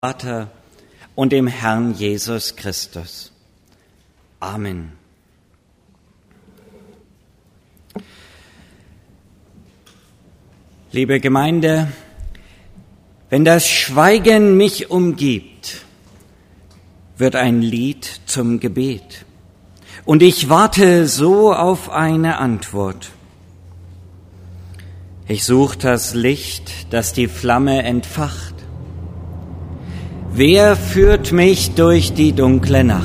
Vater und dem Herrn Jesus Christus. Amen. Liebe Gemeinde, wenn das Schweigen mich umgibt, wird ein Lied zum Gebet. Und ich warte so auf eine Antwort. Ich suche das Licht, das die Flamme entfacht. Wer führt mich durch die dunkle Nacht?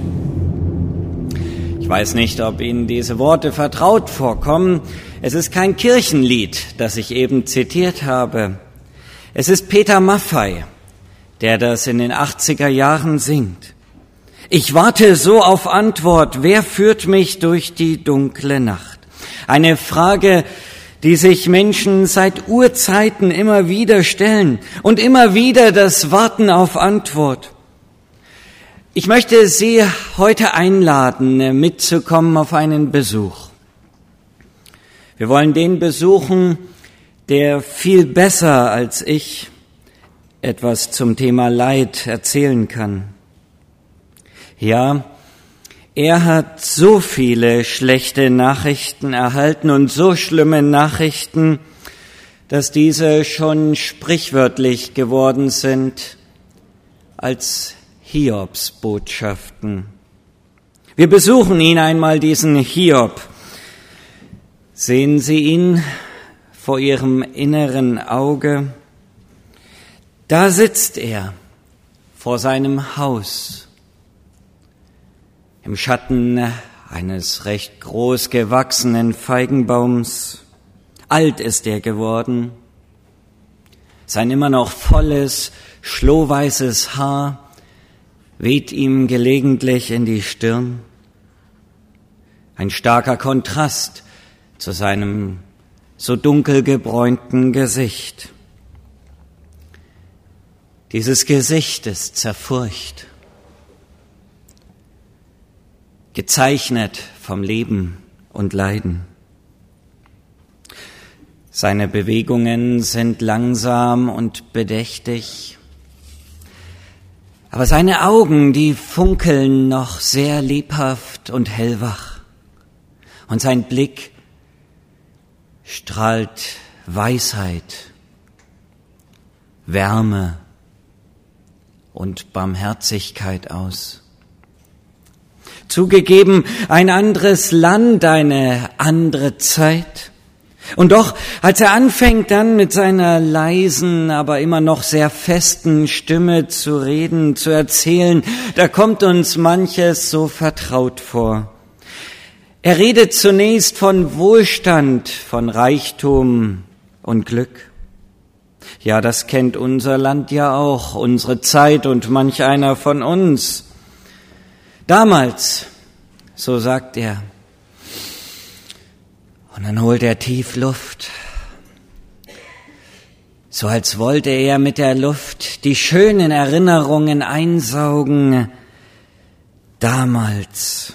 Ich weiß nicht, ob Ihnen diese Worte vertraut vorkommen. Es ist kein Kirchenlied, das ich eben zitiert habe. Es ist Peter Maffay, der das in den 80er Jahren singt. Ich warte so auf Antwort, wer führt mich durch die dunkle Nacht? Eine Frage, die sich Menschen seit Urzeiten immer wieder stellen und immer wieder das Warten auf Antwort. Ich möchte Sie heute einladen, mitzukommen auf einen Besuch. Wir wollen den besuchen, der viel besser als ich etwas zum Thema Leid erzählen kann. Ja, er hat so viele schlechte Nachrichten erhalten und so schlimme Nachrichten, dass diese schon sprichwörtlich geworden sind als Hiobsbotschaften. Wir besuchen ihn einmal, diesen Hiob. Sehen Sie ihn vor Ihrem inneren Auge? Da sitzt er vor seinem Haus. Im Schatten eines recht groß gewachsenen Feigenbaums. Alt ist er geworden. Sein immer noch volles, schlohweißes Haar weht ihm gelegentlich in die Stirn. Ein starker Kontrast zu seinem so dunkel gebräunten Gesicht. Dieses Gesicht ist zerfurcht. Gezeichnet vom Leben und Leiden. Seine Bewegungen sind langsam und bedächtig, aber seine Augen, die funkeln noch sehr lebhaft und hellwach. Und sein Blick strahlt Weisheit, Wärme und Barmherzigkeit aus. Zugegeben, ein anderes Land, eine andere Zeit. Und doch, als er anfängt dann mit seiner leisen, aber immer noch sehr festen Stimme zu reden, zu erzählen, da kommt uns manches so vertraut vor. Er redet zunächst von Wohlstand, von Reichtum und Glück. Ja, das kennt unser Land ja auch, unsere Zeit und manch einer von uns. Damals, so sagt er, und dann holt er tief Luft, so als wollte er mit der Luft die schönen Erinnerungen einsaugen. Damals,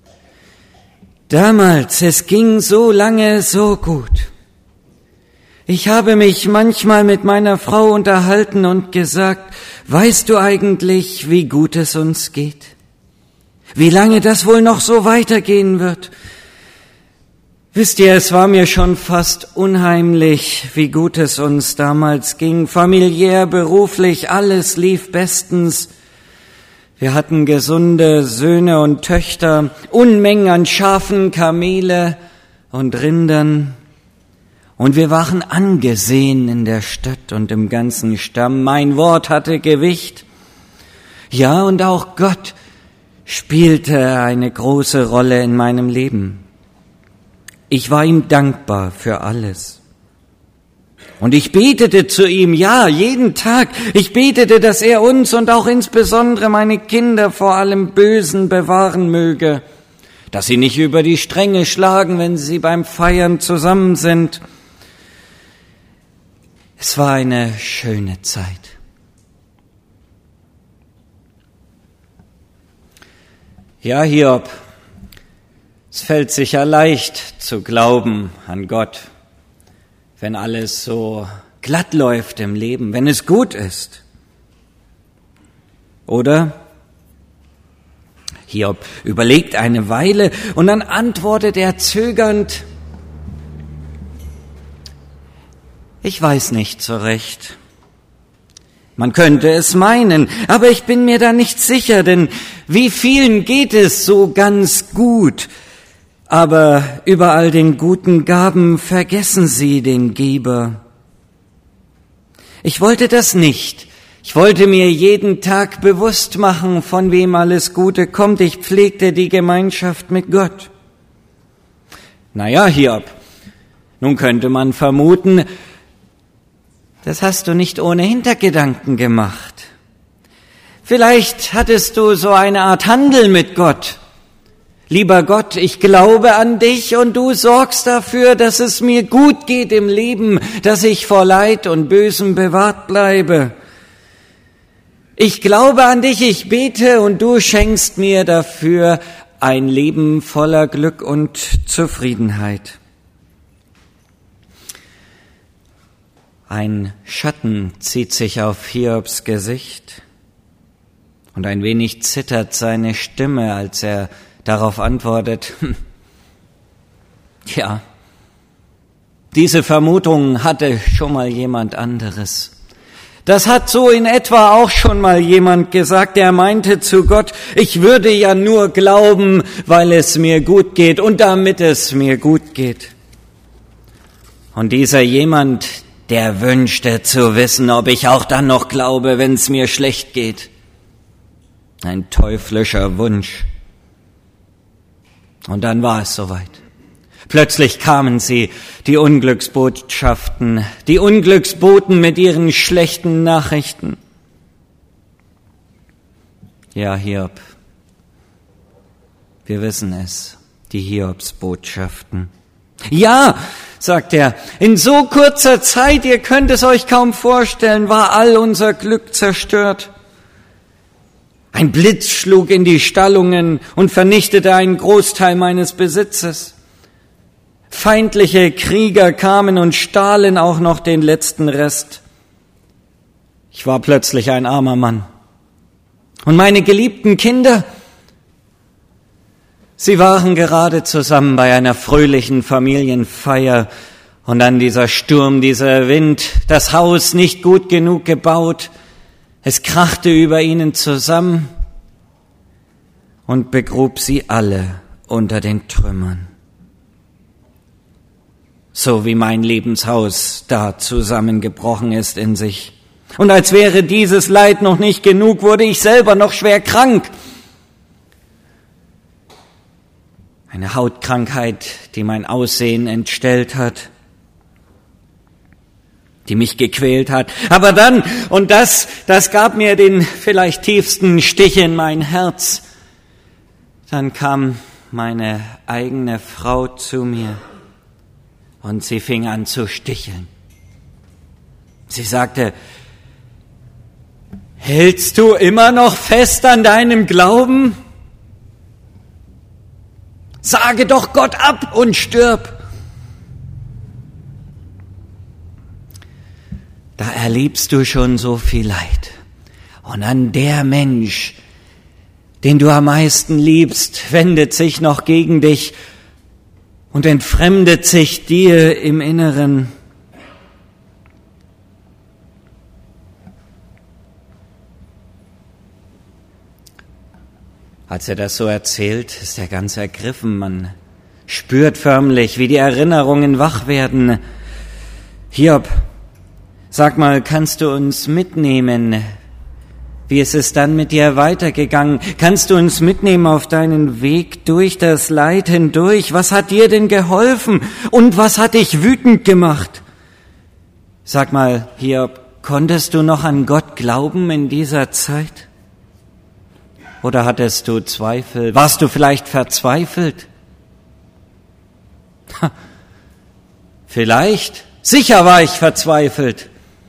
es ging so lange so gut. Ich habe mich manchmal mit meiner Frau unterhalten und gesagt, weißt du eigentlich, wie gut es uns geht? Wie lange das wohl noch so weitergehen wird? Wisst ihr, es war mir schon fast unheimlich, wie gut es uns damals ging. Familiär, beruflich, alles lief bestens. Wir hatten gesunde Söhne und Töchter, Unmengen an Schafen, Kamele und Rindern. Und wir waren angesehen in der Stadt und im ganzen Stamm. Mein Wort hatte Gewicht. Ja, und auch Gott spielte eine große Rolle in meinem Leben. Ich war ihm dankbar für alles. Und ich betete zu ihm, ja, jeden Tag. Ich betete, dass er uns und auch insbesondere meine Kinder vor allem Bösen bewahren möge, dass sie nicht über die Stränge schlagen, wenn sie beim Feiern zusammen sind. Es war eine schöne Zeit. Ja, Hiob, es fällt sicher leicht zu glauben an Gott, wenn alles so glatt läuft im Leben, wenn es gut ist. Oder? Hiob überlegt eine Weile und dann antwortet er zögernd: Ich weiß nicht so recht. Man könnte es meinen, aber ich bin mir da nicht sicher, denn wie vielen geht es so ganz gut? Aber über all den guten Gaben vergessen sie den Geber. Ich wollte das nicht. Ich wollte mir jeden Tag bewusst machen, von wem alles Gute kommt. Ich pflegte die Gemeinschaft mit Gott. Naja, Hiob, nun könnte man vermuten, das hast du nicht ohne Hintergedanken gemacht. Vielleicht hattest du so eine Art Handel mit Gott. Lieber Gott, ich glaube an dich und du sorgst dafür, dass es mir gut geht im Leben, dass ich vor Leid und Bösem bewahrt bleibe. Ich glaube an dich, ich bete und du schenkst mir dafür ein Leben voller Glück und Zufriedenheit. Ein Schatten zieht sich auf Hiobs Gesicht und ein wenig zittert seine Stimme, als er darauf antwortet: Ja, diese Vermutung hatte schon mal jemand anderes. Das hat so in etwa auch schon mal jemand gesagt, der meinte zu Gott, ich würde ja nur glauben, weil es mir gut geht und damit es mir gut geht. Und dieser jemand, der wünschte zu wissen, ob ich auch dann noch glaube, wenn es mir schlecht geht. Ein teuflischer Wunsch. Und dann war es soweit. Plötzlich kamen sie, die Unglücksbotschaften, die Unglücksboten mit ihren schlechten Nachrichten. Ja, Hiob, wir wissen es, die Hiobsbotschaften. Ja, sagt er, in so kurzer Zeit, ihr könnt es euch kaum vorstellen, war all unser Glück zerstört. Ein Blitz schlug in die Stallungen und vernichtete einen Großteil meines Besitzes. Feindliche Krieger kamen und stahlen auch noch den letzten Rest. Ich war plötzlich ein armer Mann. Und meine geliebten Kinder, sie waren gerade zusammen bei einer fröhlichen Familienfeier und dann dieser Sturm, dieser Wind, das Haus nicht gut genug gebaut, es krachte über ihnen zusammen und begrub sie alle unter den Trümmern. So wie mein Lebenshaus da zusammengebrochen ist in sich. Und als wäre dieses Leid noch nicht genug, wurde ich selber noch schwer krank. Eine Hautkrankheit, die mein Aussehen entstellt hat, die mich gequält hat. Aber dann, und das gab mir den vielleicht tiefsten Stich in mein Herz, dann kam meine eigene Frau zu mir und sie fing an zu sticheln. Sie sagte, hältst du immer noch fest an deinem Glauben? Sage doch Gott ab und stirb. Da erlebst du schon so viel Leid. Und an der Mensch, den du am meisten liebst, wendet sich noch gegen dich und entfremdet sich dir im Inneren. Als er das so erzählt, ist er ganz ergriffen. Man spürt förmlich, wie die Erinnerungen wach werden. Hiob, sag mal, kannst du uns mitnehmen? Wie ist es dann mit dir weitergegangen? Kannst du uns mitnehmen auf deinen Weg durch das Leid hindurch? Was hat dir denn geholfen? Und was hat dich wütend gemacht? Sag mal, Hiob, konntest du noch an Gott glauben in dieser Zeit? Oder hattest du Zweifel? Warst du vielleicht verzweifelt? Vielleicht. Sicher war ich verzweifelt.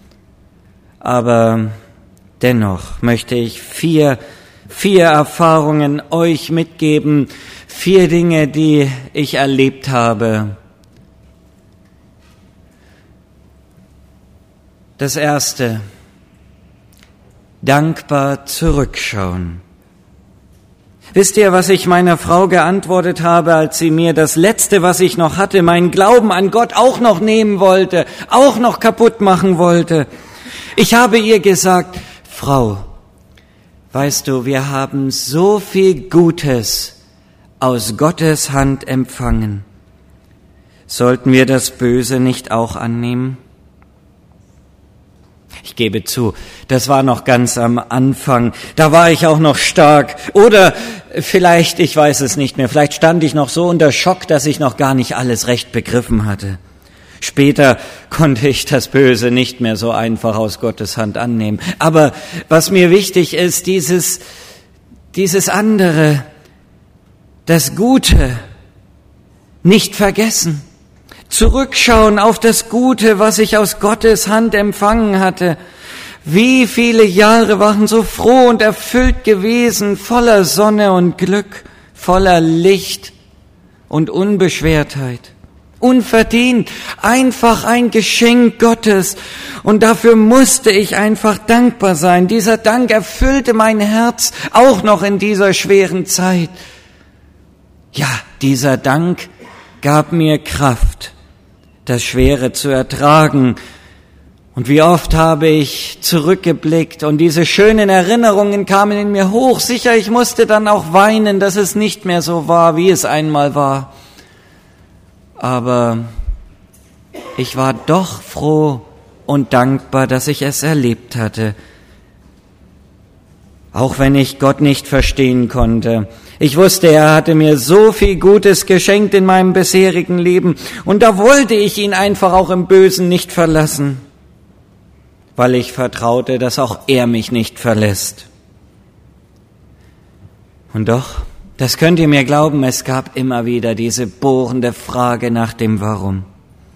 Aber dennoch möchte ich vier Erfahrungen euch mitgeben, 4 Dinge, die ich erlebt habe. Das erste, dankbar zurückschauen. Wisst ihr, was ich meiner Frau geantwortet habe, als sie mir das Letzte, was ich noch hatte, meinen Glauben an Gott auch noch nehmen wollte, auch noch kaputt machen wollte? Ich habe ihr gesagt: Frau, weißt du, wir haben so viel Gutes aus Gottes Hand empfangen. Sollten wir das Böse nicht auch annehmen? Ich gebe zu, das war noch ganz am Anfang. Da war ich auch noch stark. Oder vielleicht, ich weiß es nicht mehr, vielleicht stand ich noch so unter Schock, dass ich noch gar nicht alles recht begriffen hatte. Später konnte ich das Böse nicht mehr so einfach aus Gottes Hand annehmen. Aber was mir wichtig ist, dieses andere, das Gute, nicht vergessen. Zurückschauen auf das Gute, was ich aus Gottes Hand empfangen hatte. Wie viele Jahre waren so froh und erfüllt gewesen, voller Sonne und Glück, voller Licht und Unbeschwertheit. Unverdient, einfach ein Geschenk Gottes. Und dafür musste ich einfach dankbar sein. Dieser Dank erfüllte mein Herz, auch noch in dieser schweren Zeit. Ja, dieser Dank gab mir Kraft, das Schwere zu ertragen. Und wie oft habe ich zurückgeblickt und diese schönen Erinnerungen kamen in mir hoch. Sicher, ich musste dann auch weinen, dass es nicht mehr so war, wie es einmal war. Aber ich war doch froh und dankbar, dass ich es erlebt hatte. Auch wenn ich Gott nicht verstehen konnte. Ich wusste, er hatte mir so viel Gutes geschenkt in meinem bisherigen Leben. Und da wollte ich ihn einfach auch im Bösen nicht verlassen, weil ich vertraute, dass auch er mich nicht verlässt. Und doch, das könnt ihr mir glauben, es gab immer wieder diese bohrende Frage nach dem Warum.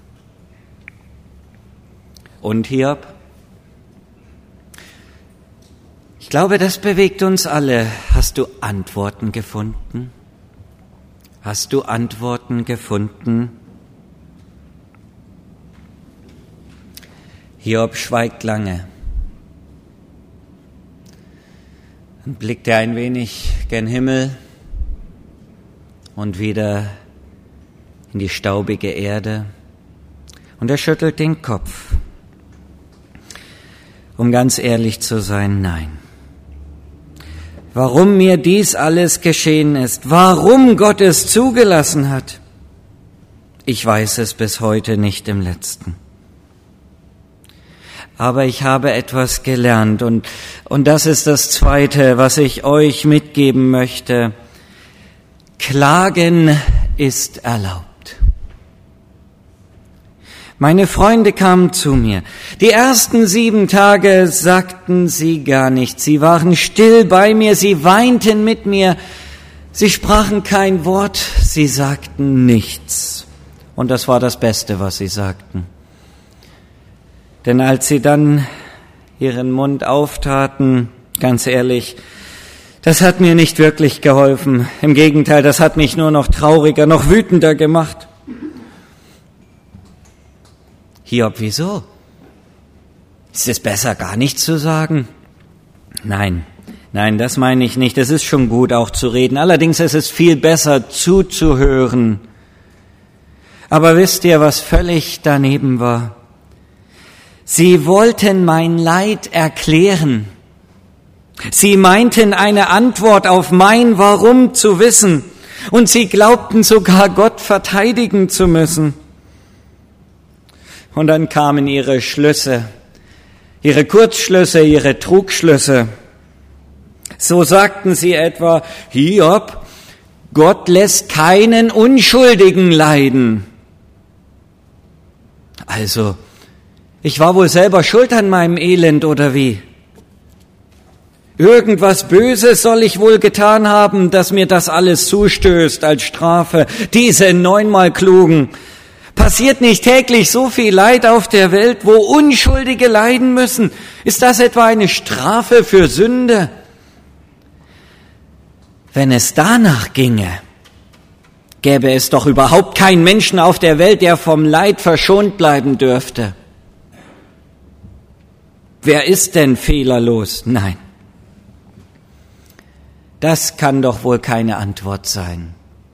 Und Hiob? Ich glaube, das bewegt uns alle. Hast du Antworten gefunden? Hast du Antworten gefunden? Hiob schweigt lange. Dann blickt er ein wenig gen Himmel und wieder in die staubige Erde. Und er schüttelt den Kopf. Um ganz ehrlich zu sein, nein. Warum mir dies alles geschehen ist, warum Gott es zugelassen hat, ich weiß es bis heute nicht im Letzten. Aber ich habe etwas gelernt und das ist das Zweite, was ich euch mitgeben möchte. Klagen ist erlaubt. Meine Freunde kamen zu mir. Die ersten 7 Tage sagten sie gar nichts. Sie waren still bei mir, sie weinten mit mir. Sie sprachen kein Wort, sie sagten nichts. Und das war das Beste, was sie sagten. Denn als sie dann ihren Mund auftaten, ganz ehrlich, das hat mir nicht wirklich geholfen. Im Gegenteil, das hat mich nur noch trauriger, noch wütender gemacht. Hiob, wieso? Ist es besser, gar nichts zu sagen? Nein, das meine ich nicht. Es ist schon gut, auch zu reden. Allerdings ist es viel besser, zuzuhören. Aber wisst ihr, was völlig daneben war? Sie wollten mein Leid erklären. Sie meinten, eine Antwort auf mein Warum zu wissen. Und sie glaubten sogar, Gott verteidigen zu müssen. Und dann kamen ihre Schlüsse, ihre Kurzschlüsse, ihre Trugschlüsse. So sagten sie etwa: Hiob, Gott lässt keinen Unschuldigen leiden. Also, ich war wohl selber schuld an meinem Elend, oder wie? Irgendwas Böses soll ich wohl getan haben, dass mir das alles zustößt als Strafe. Diese 9-mal Klugen. Passiert nicht täglich so viel Leid auf der Welt, wo Unschuldige leiden müssen? Ist das etwa eine Strafe für Sünde? Wenn es danach ginge, gäbe es doch überhaupt keinen Menschen auf der Welt, der vom Leid verschont bleiben dürfte. Wer ist denn fehlerlos? Nein. Das kann doch wohl keine Antwort sein.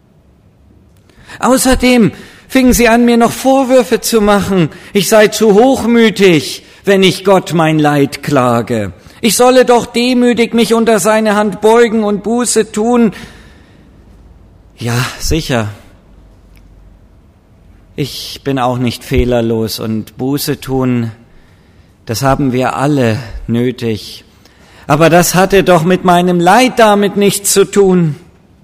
Außerdem fingen sie an, mir noch Vorwürfe zu machen. Ich sei zu hochmütig, wenn ich Gott mein Leid klage. Ich solle doch demütig mich unter seine Hand beugen und Buße tun. Ja, sicher. Ich bin auch nicht fehlerlos und Buße tun, das haben wir alle nötig. Aber das hatte doch mit meinem Leid damit nichts zu tun.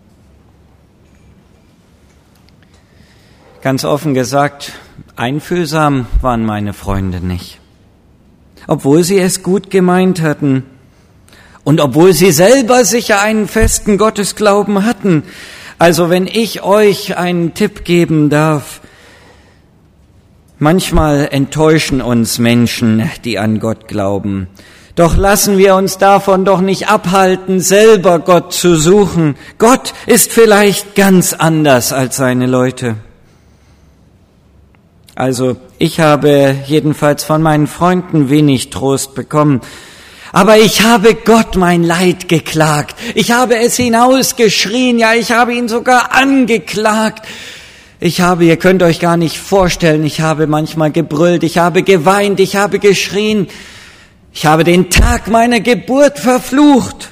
Ganz offen gesagt, einfühlsam waren meine Freunde nicht. Obwohl sie es gut gemeint hatten und obwohl sie selber sicher einen festen Gottesglauben hatten. Also wenn ich euch einen Tipp geben darf, manchmal enttäuschen uns Menschen, die an Gott glauben. Doch lassen wir uns davon doch nicht abhalten, selber Gott zu suchen. Gott ist vielleicht ganz anders als seine Leute. Also ich habe jedenfalls von meinen Freunden wenig Trost bekommen. Aber ich habe Gott mein Leid geklagt. Ich habe es hinausgeschrien, ja, ich habe ihn sogar angeklagt. Ihr könnt euch gar nicht vorstellen, ich habe manchmal gebrüllt, ich habe geweint, ich habe geschrien. Ich habe den Tag meiner Geburt verflucht.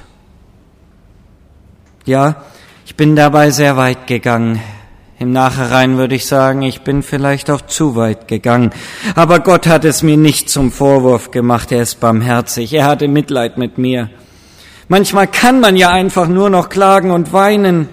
Ja, ich bin dabei sehr weit gegangen. Im Nachhinein würde ich sagen, ich bin vielleicht auch zu weit gegangen. Aber Gott hat es mir nicht zum Vorwurf gemacht. Er ist barmherzig. Er hatte Mitleid mit mir. Manchmal kann man ja einfach nur noch klagen und weinen.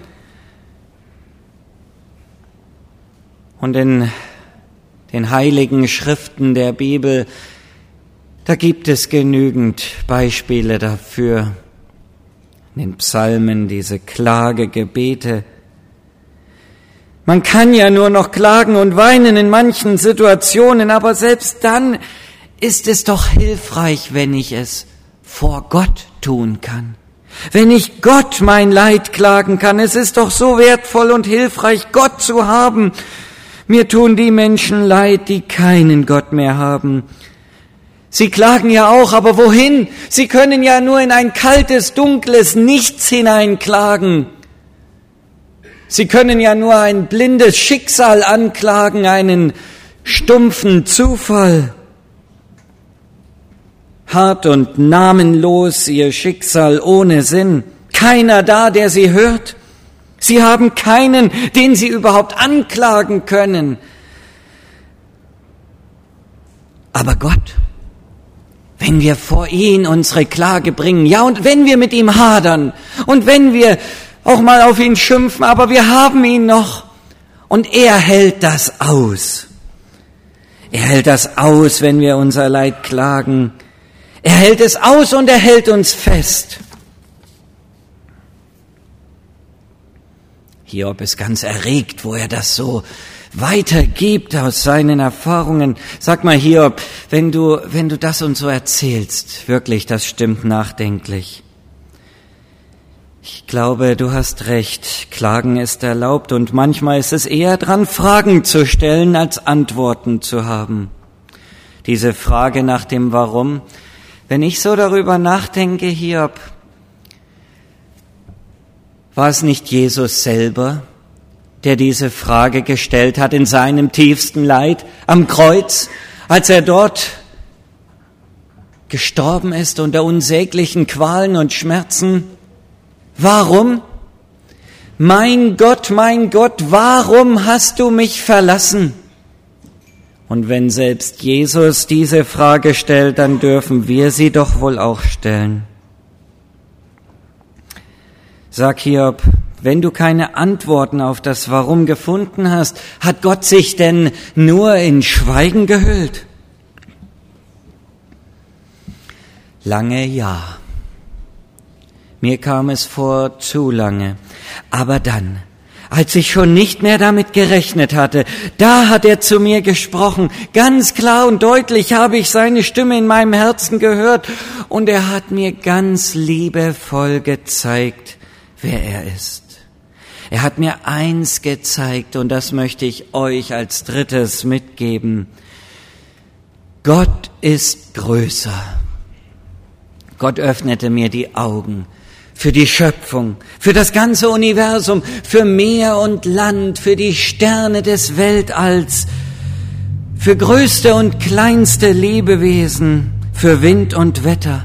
Und in den heiligen Schriften der Bibel, da gibt es genügend Beispiele dafür. In den Psalmen, diese Klagegebete. Man kann ja nur noch klagen und weinen in manchen Situationen, aber selbst dann ist es doch hilfreich, wenn ich es vor Gott tun kann. Wenn ich Gott mein Leid klagen kann, es ist doch so wertvoll und hilfreich, Gott zu haben. Mir tun die Menschen leid, die keinen Gott mehr haben. Sie klagen ja auch, aber wohin? Sie können ja nur in ein kaltes, dunkles Nichts hineinklagen. Sie können ja nur ein blindes Schicksal anklagen, einen stumpfen Zufall. Hart und namenlos ihr Schicksal ohne Sinn. Keiner da, der sie hört. Sie haben keinen, den sie überhaupt anklagen können. Aber Gott, wenn wir vor ihn unsere Klage bringen, ja, und wenn wir mit ihm hadern und wenn wir auch mal auf ihn schimpfen, aber wir haben ihn noch und er hält das aus. Er hält das aus, wenn wir unser Leid klagen. Er hält es aus und er hält uns fest. Hiob ist ganz erregt, wo er das so weitergibt aus seinen Erfahrungen. Sag mal, Hiob, wenn du das und so erzählst, wirklich, das stimmt nachdenklich. Ich glaube, du hast recht, Klagen ist erlaubt und manchmal ist es eher dran, Fragen zu stellen, als Antworten zu haben. Diese Frage nach dem Warum, wenn ich so darüber nachdenke, Hiob, war es nicht Jesus selber, der diese Frage gestellt hat in seinem tiefsten Leid am Kreuz, als er dort gestorben ist unter unsäglichen Qualen und Schmerzen? Warum? Mein Gott, warum hast du mich verlassen? Und wenn selbst Jesus diese Frage stellt, dann dürfen wir sie doch wohl auch stellen. Sag Hiob, wenn du keine Antworten auf das Warum gefunden hast, hat Gott sich denn nur in Schweigen gehüllt? Lange ja. Mir kam es vor, zu lange. Aber dann, als ich schon nicht mehr damit gerechnet hatte, da hat er zu mir gesprochen. Ganz klar und deutlich habe ich seine Stimme in meinem Herzen gehört. Und er hat mir ganz liebevoll gezeigt, wer er ist. Er hat mir eins gezeigt und das möchte ich euch als drittes mitgeben. Gott ist größer. Gott öffnete mir die Augen für die Schöpfung, für das ganze Universum, für Meer und Land, für die Sterne des Weltalls, für größte und kleinste Lebewesen, für Wind und Wetter.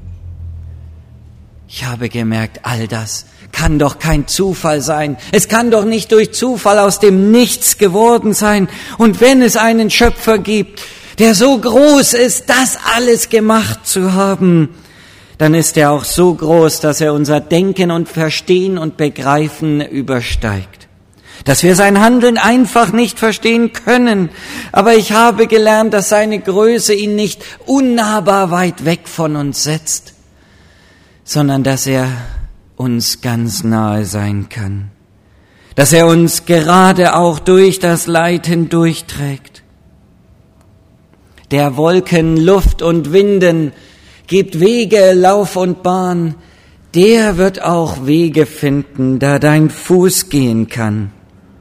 Ich habe gemerkt, all das kann doch kein Zufall sein. Es kann doch nicht durch Zufall aus dem Nichts geworden sein. Und wenn es einen Schöpfer gibt, der so groß ist, das alles gemacht zu haben, dann ist er auch so groß, dass er unser Denken und Verstehen und Begreifen übersteigt. Dass wir sein Handeln einfach nicht verstehen können. Aber ich habe gelernt, dass seine Größe ihn nicht unnahbar weit weg von uns setzt, sondern dass er uns ganz nahe sein kann. Dass er uns gerade auch durch das Leid hindurchträgt. Der Wolken, Luft und Winden gibt Wege, Lauf und Bahn. Der wird auch Wege finden, da dein Fuß gehen kann.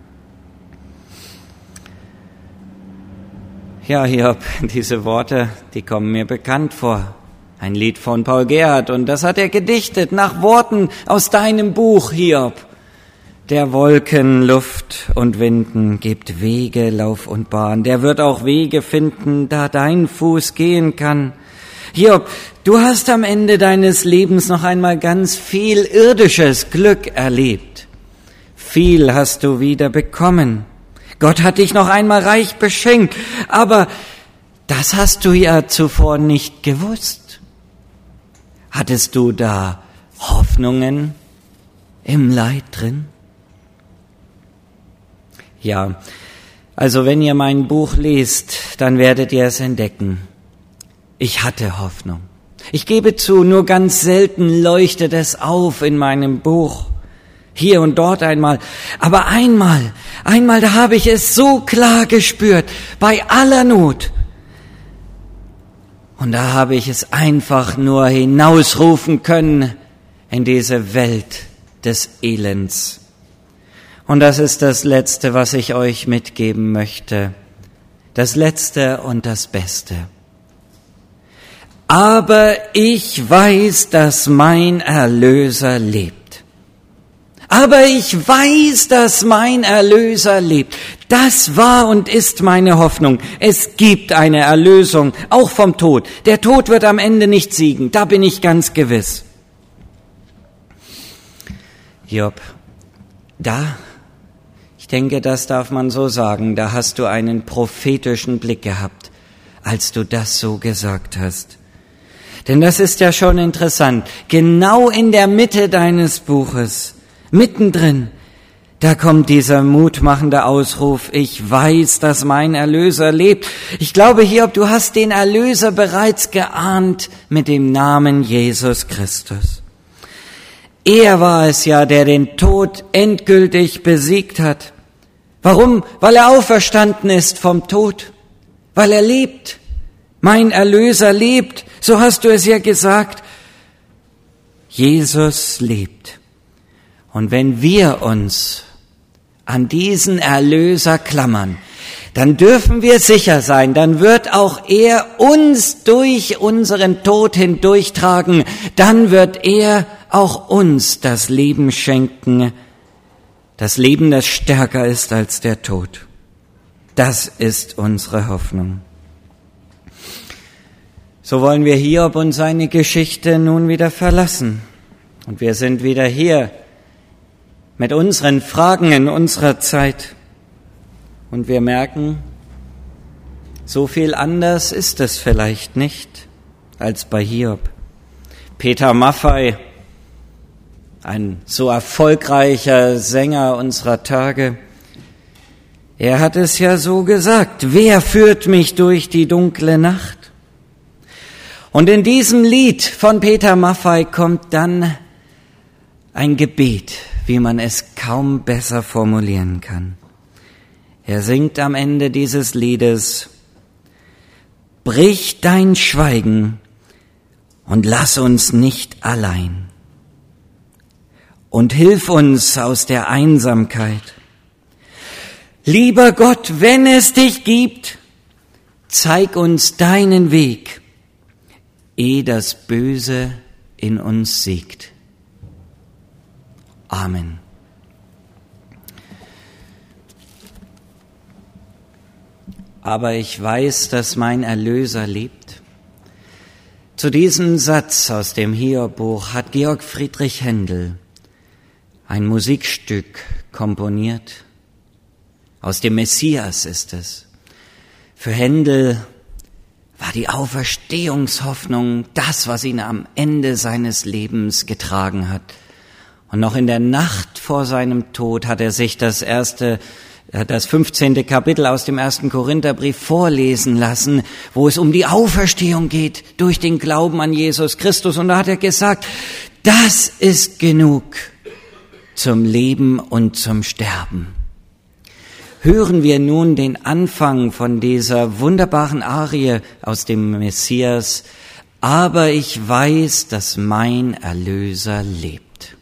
Ja, Hiob, diese Worte, die kommen mir bekannt vor. Ein Lied von Paul Gerhardt, und das hat er gedichtet nach Worten aus deinem Buch, Hiob. Der Wolken, Luft und Winden gibt Wege, Lauf und Bahn. Der wird auch Wege finden, da dein Fuß gehen kann. Hiob, du hast am Ende deines Lebens noch einmal ganz viel irdisches Glück erlebt. Viel hast du wieder bekommen. Gott hat dich noch einmal reich beschenkt, aber das hast du ja zuvor nicht gewusst. Hattest du da Hoffnungen im Leid drin? Ja, also wenn ihr mein Buch lest, dann werdet ihr es entdecken. Ich hatte Hoffnung. Ich gebe zu, nur ganz selten leuchtet es auf in meinem Buch. Hier und dort einmal. Aber einmal, da habe ich es so klar gespürt, bei aller Not. Und da habe ich es einfach nur hinausrufen können in diese Welt des Elends. Und das ist das Letzte, was ich euch mitgeben möchte. Das Letzte und das Beste. Aber ich weiß, dass mein Erlöser lebt. Aber ich weiß, dass mein Erlöser lebt. Das war und ist meine Hoffnung. Es gibt eine Erlösung, auch vom Tod. Der Tod wird am Ende nicht siegen, da bin ich ganz gewiss. Hiob, ich denke, das darf man so sagen, da hast du einen prophetischen Blick gehabt, als du das so gesagt hast. Denn das ist ja schon interessant. Genau in der Mitte deines Buches, mittendrin, da kommt dieser mutmachende Ausruf, ich weiß, dass mein Erlöser lebt. Ich glaube, Hiob, du hast den Erlöser bereits geahnt mit dem Namen Jesus Christus. Er war es ja, der den Tod endgültig besiegt hat. Warum? Weil er auferstanden ist vom Tod. Weil er lebt. Mein Erlöser lebt. So hast du es ja gesagt. Jesus lebt. Und wenn wir uns an diesen Erlöser klammern, dann dürfen wir sicher sein, dann wird auch er uns durch unseren Tod hindurchtragen, dann wird er auch uns das Leben schenken, das Leben, das stärker ist als der Tod. Das ist unsere Hoffnung. So wollen wir Hiob und seine Geschichte nun wieder verlassen. Und wir sind wieder hier mit unseren Fragen in unserer Zeit. Und wir merken, so viel anders ist es vielleicht nicht als bei Hiob. Peter Maffay, ein so erfolgreicher Sänger unserer Tage, er hat es ja so gesagt, wer führt mich durch die dunkle Nacht? Und in diesem Lied von Peter Maffay kommt dann ein Gebet, wie man es kaum besser formulieren kann. Er singt am Ende dieses Liedes, brich dein Schweigen und lass uns nicht allein. Und hilf uns aus der Einsamkeit. Lieber Gott, wenn es dich gibt, zeig uns deinen Weg. ehe das Böse in uns siegt. Amen. Aber ich weiß, dass mein Erlöser lebt. Zu diesem Satz aus dem Hiob-Buch hat Georg Friedrich Händel ein Musikstück komponiert. Aus dem Messias ist es. Für Händel war die Auferstehungshoffnung das, was ihn am Ende seines Lebens getragen hat. Und noch in der Nacht vor seinem Tod hat er sich das 15. Kapitel aus dem 1. Korintherbrief vorlesen lassen, wo es um die Auferstehung geht durch den Glauben an Jesus Christus. Und da hat er gesagt, das ist genug zum Leben und zum Sterben. Hören wir nun den Anfang von dieser wunderbaren Arie aus dem Messias. Aber ich weiß, dass mein Erlöser lebt.